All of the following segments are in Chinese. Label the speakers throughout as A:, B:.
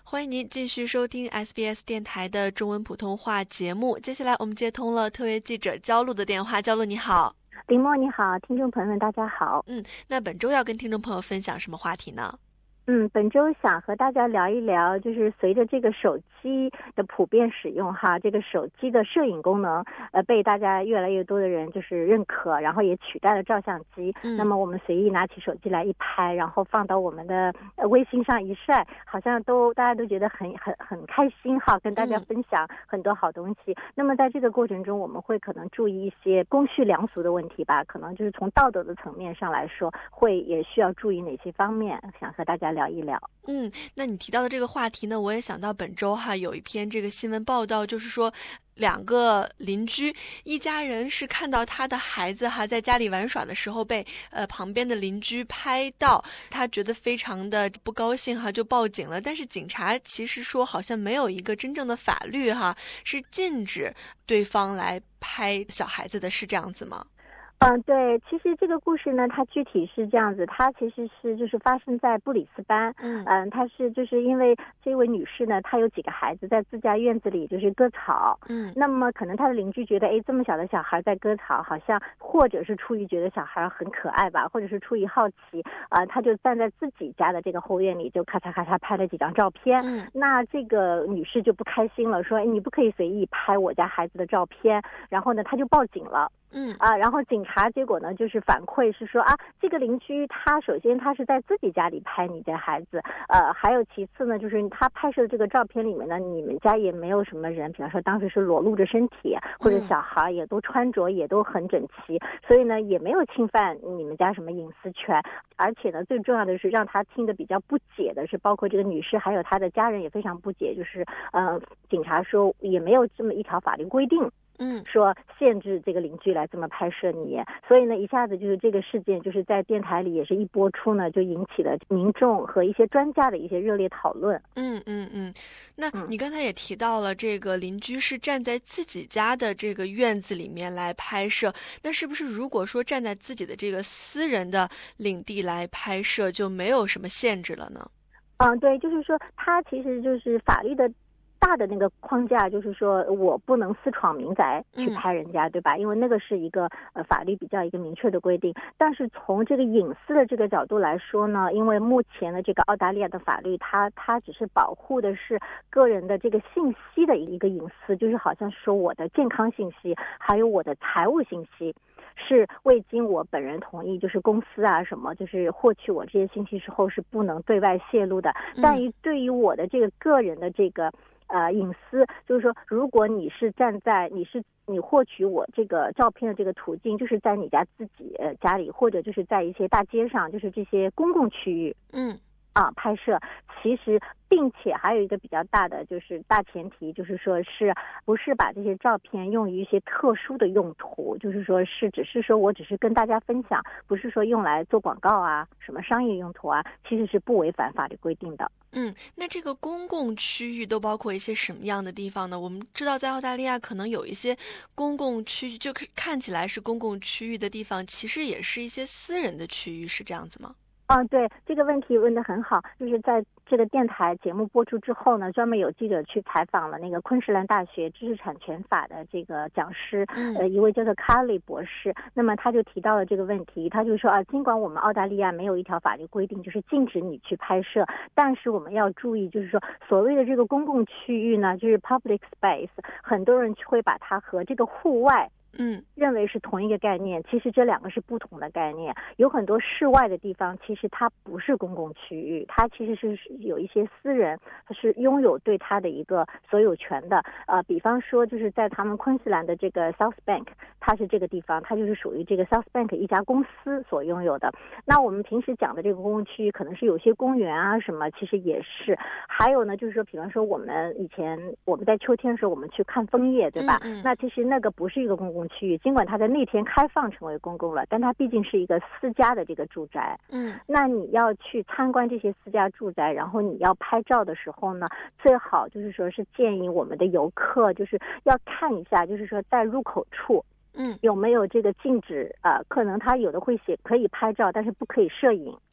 A: 欢迎您继续收听 SBS 电台的中文普通话节目。接下来我们接通了特约记者焦露的电话。焦露你好。
B: 林默你好，听众朋友们大家好。
A: 那本周要跟听众朋友分享什么话题呢？
B: 本周想和大家聊一聊，就是随着这个手机的普遍使用哈，这个手机的摄影功能被大家越来越多的人就是认可，然后也取代了照相机。那么我们随意拿起手机来一拍，然后放到我们的微信上一晒，好像大家都觉得很开心哈，跟大家分享很多好东西。那么在这个过程中，我们会可能注意一些公序良俗的问题吧，可能就是从道德的层面上来说，也需要注意哪些方面，想和大家聊一聊。
A: 那你提到的这个话题呢，我也想到本周有一篇这个新闻报道，就是说两个邻居一家人是看到他的孩子在家里玩耍的时候被旁边的邻居拍到，他觉得非常的不高兴就报警了。但是警察其实说好像没有一个真正的法律是禁止对方来拍小孩子的，是这样子吗？
B: 对，其实这个故事呢，它具体是这样子，它其实是就是发生在布里斯班。它是就是因为这位女士呢，她有几个孩子在自家院子里就是割草。那么可能她的邻居觉得，这么小的小孩在割草，好像或者是出于觉得小孩很可爱吧，或者是出于好奇，她就站在自己家的这个后院里，就咔嚓咔嚓拍了几张照片。那这个女士就不开心了，说你不可以随意拍我家孩子的照片，然后呢，她就报警了。然后警察结果呢，就是反馈是说这个邻居他首先他是在自己家里拍你的孩子，还有其次呢，就是他拍摄的这个照片里面呢，你们家也没有什么人，比方说当时是裸露着身体，或者小孩也都穿着也都很整齐，所以呢也没有侵犯你们家什么隐私权。而且呢，最重要的是让他听得比较不解的是，包括这个女士还有她的家人也非常不解，就是警察说也没有这么一条法律规定。说限制这个邻居来这么拍摄你，所以呢，一下子就是这个事件就是在电台里也是一播出呢，就引起了民众和一些专家的一些热烈讨论。
A: 那你刚才也提到了这个邻居是站在自己家的这个院子里面来拍摄，那是不是如果说站在自己的这个私人的领地来拍摄，就没有什么限制了呢？
B: 对，就是说它其实就是法律的大的那个框架，就是说我不能私闯民宅去拍人家，对吧？因为那个是一个法律比较一个明确的规定。但是从这个隐私的这个角度来说呢，因为目前的这个澳大利亚的法律，它只是保护的是个人的这个信息的一个隐私，就是好像说我的健康信息，还有我的财务信息。是未经我本人同意，就是公司什么，就是获取我这些信息之后是不能对外泄露的。但对于我的这个个人的这个隐私，就是说，如果你是站在你获取我这个照片的这个途径，就是在你家自己家里，或者就是在一些大街上，就是这些公共区域。拍摄，其实并且还有一个比较大的就是大前提，就是说是不是把这些照片用于一些特殊的用途，就是说只是我只是跟大家分享，不是说用来做广告什么商业用途其实是不违反法律规定的。
A: 那这个公共区域都包括一些什么样的地方呢？我们知道在澳大利亚可能有一些公共区域，就看起来是公共区域的地方，其实也是一些私人的区域，是这样子吗？
B: 对，这个问题问得很好。就是在这个电台节目播出之后呢，专门有记者去采访了那个昆士兰大学知识产权法的这个讲师，一位叫做卡里博士。那么他就提到了这个问题，他就说尽管我们澳大利亚没有一条法律规定就是禁止你去拍摄，但是我们要注意，就是说所谓的这个公共区域呢，就是 public space， 很多人会把它和这个户外认为是同一个概念，其实这两个是不同的概念。有很多室外的地方，其实它不是公共区域，它其实是有一些私人是拥有对它的一个所有权的。比方说就是在他们昆士兰的这个 South Bank， 它是这个地方，它就是属于这个 South Bank 一家公司所拥有的。那我们平时讲的这个公共区域，可能是有些公园什么，其实也是。还有呢，就是说，比方说我们在秋天的时候，我们去看枫叶，对吧？那其实那个不是一个公共区域，尽管它在那天开放成为公共了，但它毕竟是一个私家的这个住宅。那你要去参观这些私家住宅，然后你要拍照的时候呢，最好就是说是建议我们的游客就是要看一下，就是说在入口处有没有这个禁止可能他有的会写可以拍照，但是不可以摄影。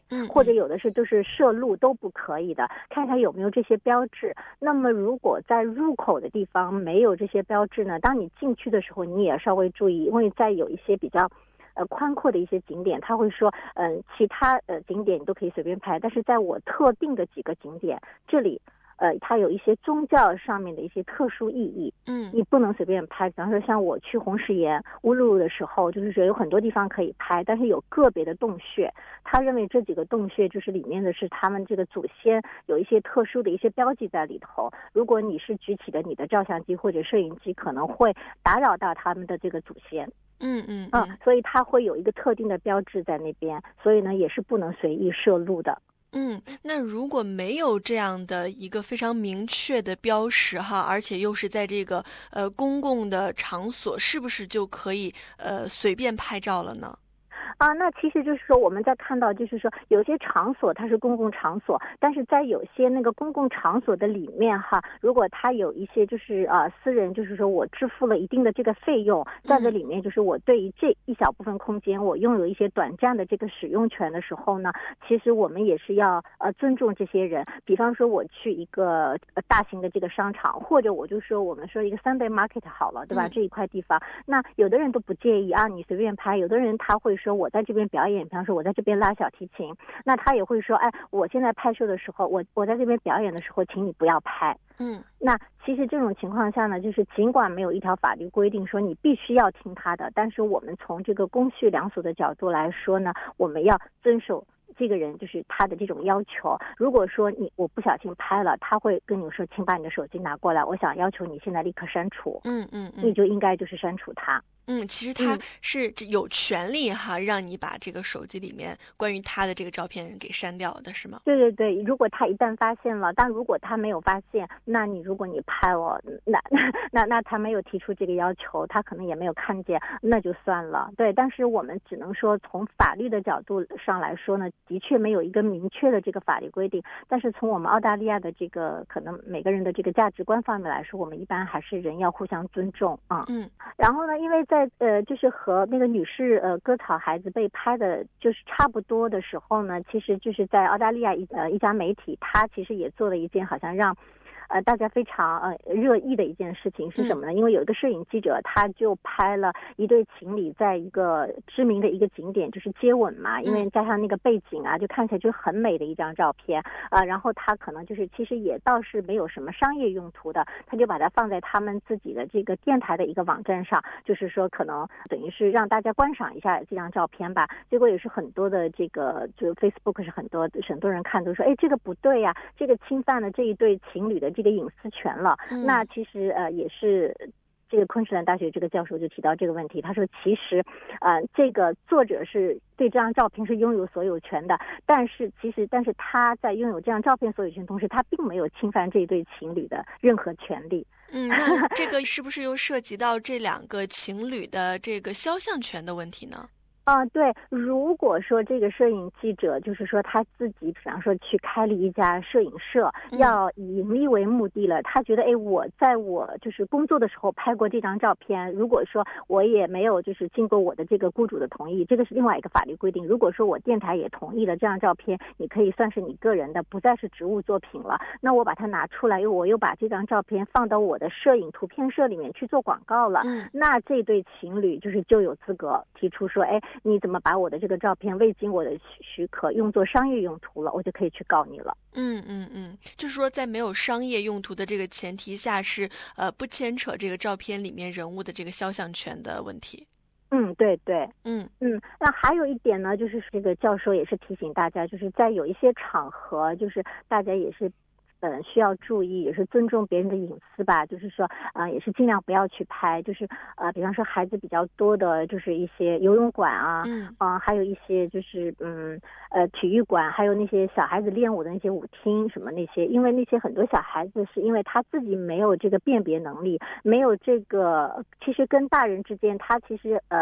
B: 或者有的是就是摄录都不可以的，看看有没有这些标志。那么如果在入口的地方没有这些标志呢，当你进去的时候你也稍微注意，因为在有一些比较宽阔的一些景点，他会说其他景点你都可以随便拍，但是在我特定的几个景点这里它有一些宗教上面的一些特殊意义，你不能随便拍。比方说像我去红石岩乌鲁鲁的时候，就是说有很多地方可以拍，但是有个别的洞穴，他认为这几个洞穴就是里面的是他们这个祖先有一些特殊的一些标记在里头，如果你是举起的你的照相机或者摄影机，可能会打扰到他们的这个祖先。所以它会有一个特定的标志在那边，所以呢也是不能随意摄录的。
A: 那如果没有这样的一个非常明确的标识哈，而且又是在这个公共的场所，是不是就可以随便拍照了呢？
B: 那其实就是说我们在看到就是说有些场所它是公共场所，但是在有些那个公共场所的里面哈，如果它有一些就是私人就是说我支付了一定的这个费用，在这里面就是我对于这一小部分空间我拥有一些短暂的这个使用权的时候呢，其实我们也是要尊重这些人。比方说我去一个大型的这个商场，或者我就说我们说一个 Sunday Market 好了，对吧？这一块地方，那有的人都不介意你随便拍，有的人他会说我在这边表演，比方说我在这边拉小提琴，那他也会说我现在拍摄的时候，我在这边表演的时候请你不要拍。那其实这种情况下呢，就是尽管没有一条法律规定说你必须要听他的，但是我们从这个公序良俗的角度来说呢，我们要遵守这个人就是他的这种要求。如果说我不小心拍了，他会跟你说请把你的手机拿过来，我想要求你现在立刻删除。你就应该就是删除他。
A: 其实他是有权利哈，让你把这个手机里面关于他的这个照片给删掉的，是吗？
B: 对对对，如果他一旦发现了，但如果他没有发现，那如果你拍我，那他没有提出这个要求，他可能也没有看见，那就算了。对，但是我们只能说从法律的角度上来说呢，的确没有一个明确的这个法律规定，但是从我们澳大利亚的这个可能每个人的这个价值观方面来说，我们一般还是人要互相尊重啊。然后呢，因为在就是和那个女士割草孩子被拍的就是差不多的时候呢，其实就是在澳大利亚一家媒体，他其实也做了一件好像让大家非常热议的一件事情是什么呢？因为有一个摄影记者，他就拍了一对情侣在一个知名的一个景点就是接吻嘛，因为加上那个背景就看起来就很美的一张照片然后他可能就是其实也倒是没有什么商业用途的，他就把它放在他们自己的这个电台的一个网站上，就是说可能等于是让大家观赏一下这张照片吧。结果也是很多的这个就 Facebook 是很多人看都说这个不对呀，这个侵犯了这一对情侣的这个隐私权了。那其实也是这个昆士兰大学这个教授就提到这个问题，他说其实这个作者是对这张照片是拥有所有权的，但是他在拥有这张照片所有权同时，他并没有侵犯这一对情侣的任何权利。
A: 那这个是不是又涉及到这两个情侣的这个肖像权的问题呢？
B: 对，如果说这个摄影记者就是说他自己比方说去开了一家摄影社，要以盈利为目的了，他觉得我在我就是工作的时候拍过这张照片，如果说我也没有就是经过我的这个雇主的同意，这个是另外一个法律规定。如果说我电台也同意了这张照片，你可以算是你个人的，不再是职务作品了，那我把它拿出来，我又把这张照片放到我的摄影图片社里面去做广告了，那这对情侣就有资格提出说你怎么把我的这个照片未经我的许可用作商业用途了，我就可以去告你了。
A: 就是说在没有商业用途的这个前提下，是不牵扯这个照片里面人物的这个肖像权的问题。
B: 对对。那还有一点呢，就是这个教授也是提醒大家，就是在有一些场合，就是大家也是需要注意，也是尊重别人的隐私吧，就是说也是尽量不要去拍，就是比方说孩子比较多的就是一些游泳馆还有一些就是体育馆，还有那些小孩子练舞的那些舞厅什么那些，因为那些很多小孩子是因为他自己没有这个辨别能力，没有这个其实跟大人之间他其实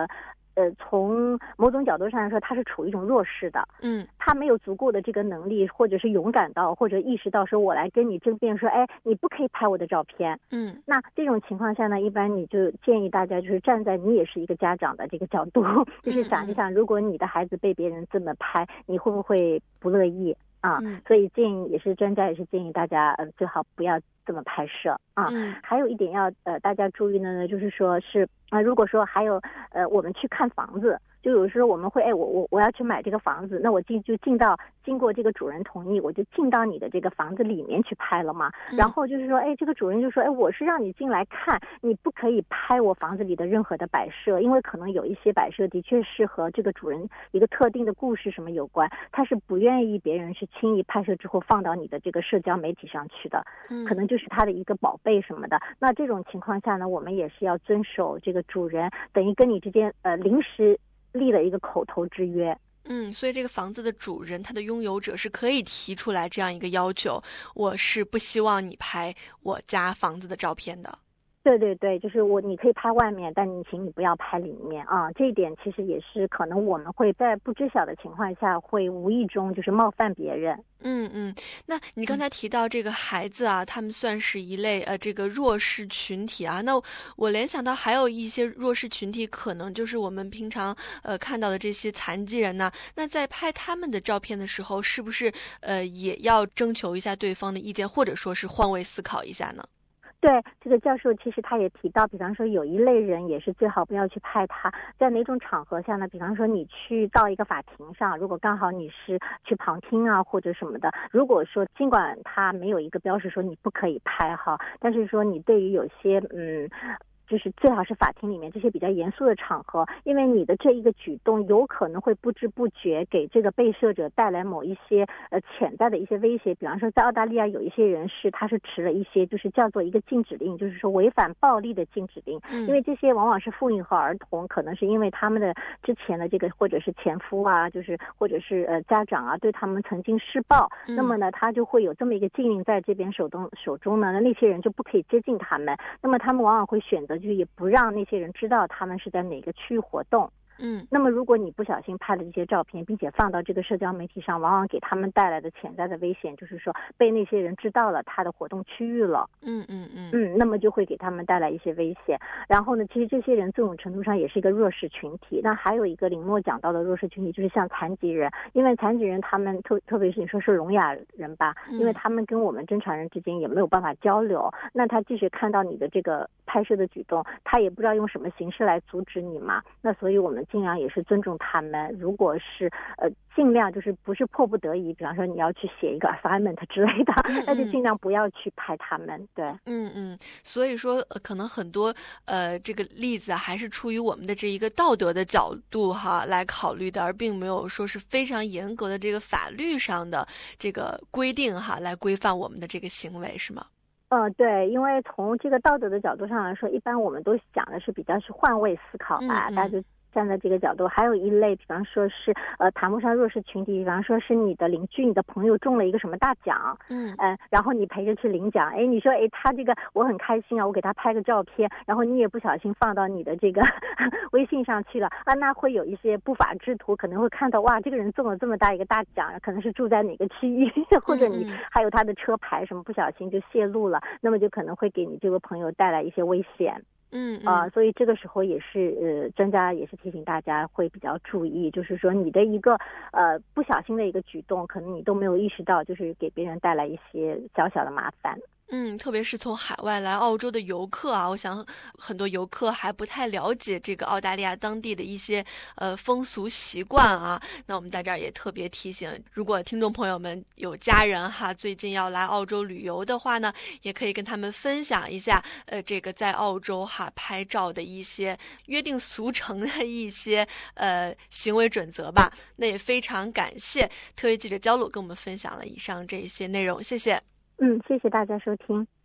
B: 从某种角度上来说，他是处于一种弱势的，他没有足够的这个能力，或者是勇敢到，或者意识到说我来跟你争辩说，哎，你不可以拍我的照片。那这种情况下呢，一般你就建议大家就是站在你也是一个家长的这个角度，就是想一想，如果你的孩子被别人这么拍，你会不会不乐意啊？所以专家也是建议大家最好不要这么拍摄啊。还有一点要大家注意的呢，就是说是如果说还有我们去看房子，就有时候我们会我要去买这个房子，那我经过这个主人同意，我就进到你的这个房子里面去拍了嘛。然后就是说这个主人就说我是让你进来看，你不可以拍我房子里的任何的摆设，因为可能有一些摆设的确是和这个主人一个特定的故事什么有关，他是不愿意别人去轻易拍摄之后放到你的这个社交媒体上去的，可能就是他的一个宝贝什么的。那这种情况下呢，我们也是要遵守这个主人等于跟你之间临时立了一个口头之约。
A: 所以这个房子的主人，他的拥有者是可以提出来这样一个要求，我是不希望你拍我家房子的照片的。
B: 对对对，就是你可以拍外面，但请你不要拍里面啊。这一点其实也是可能我们会在不知晓的情况下，会无意中就是冒犯别人。
A: 那你刚才提到这个孩子啊，他们算是一类这个弱势群体啊。那我联想到还有一些弱势群体，可能就是我们平常看到的这些残疾人呢。那在拍他们的照片的时候，是不是也要征求一下对方的意见，或者说是换位思考一下呢？
B: 对，这个教授其实他也提到，比方说有一类人也是最好不要去拍他，在哪种场合下呢？比方说你去到一个法庭上，如果刚好你是去旁听啊或者什么的，如果说尽管他没有一个标识说你不可以拍哈，但是说你对于有些就是最好是法庭里面这些比较严肃的场合，因为你的这一个举动有可能会不知不觉给这个被摄者带来某一些潜在的一些威胁。比方说在澳大利亚有一些人他是持了一些就是叫做一个禁止令，就是说违反暴力的禁止令，因为这些往往是妇女和儿童，可能是因为他们的之前的这个或者是前夫啊，就是或者是家长啊对他们曾经施暴，那么呢他就会有这么一个禁令在这边手中呢，那些人就不可以接近他们，那么他们往往会选择就是也不让那些人知道他们是在哪个区域活动。那么如果你不小心拍了这些照片，并且放到这个社交媒体上，往往给他们带来的潜在的危险就是说被那些人知道了他的活动区域了。那么就会给他们带来一些危险。然后呢，其实这些人这种程度上也是一个弱势群体。那还有一个林默讲到的弱势群体就是像残疾人，因为残疾人他们特别是你说是聋哑人吧，因为他们跟我们正常人之间也没有办法交流，那他即使看到你的这个拍摄的举动，他也不知道用什么形式来阻止你嘛。那所以我们尽量也是尊重他们，如果是尽量就是不是迫不得已，比方说你要去写一个 assignment 之类的，那就尽量不要去拍他们。对，
A: 所以说可能很多这个例子还是出于我们的这一个道德的角度哈来考虑的，而并没有说是非常严格的这个法律上的这个规定哈来规范我们的这个行为，是吗？
B: 对，因为从这个道德的角度上来说，一般我们都讲的是比较是换位思考吧，大家就站在这个角度。还有一类比方说是谈不上弱势群体，比方说是你的邻居你的朋友中了一个什么大奖，然后你陪着去领奖，你说他这个我很开心啊，我给他拍个照片，然后你也不小心放到你的这个微信上去了啊，那会有一些不法之徒可能会看到哇这个人中了这么大一个大奖，可能是住在哪个区域或者你还有他的车牌什么不小心就泄露了，那么就可能会给你这个朋友带来一些危险。所以这个时候也是专家也是提醒大家会比较注意，就是说你的一个不小心的一个举动，可能你都没有意识到，就是给别人带来一些小小的麻烦。
A: 特别是从海外来澳洲的游客啊，我想很多游客还不太了解这个澳大利亚当地的一些风俗习惯啊。那我们在这儿也特别提醒，如果听众朋友们有家人哈，最近要来澳洲旅游的话呢，也可以跟他们分享一下这个在澳洲哈拍照的一些约定俗成的一些行为准则吧。那也非常感谢特约记者焦鲁跟我们分享了以上这些内容，谢谢。
B: 谢谢大家收听。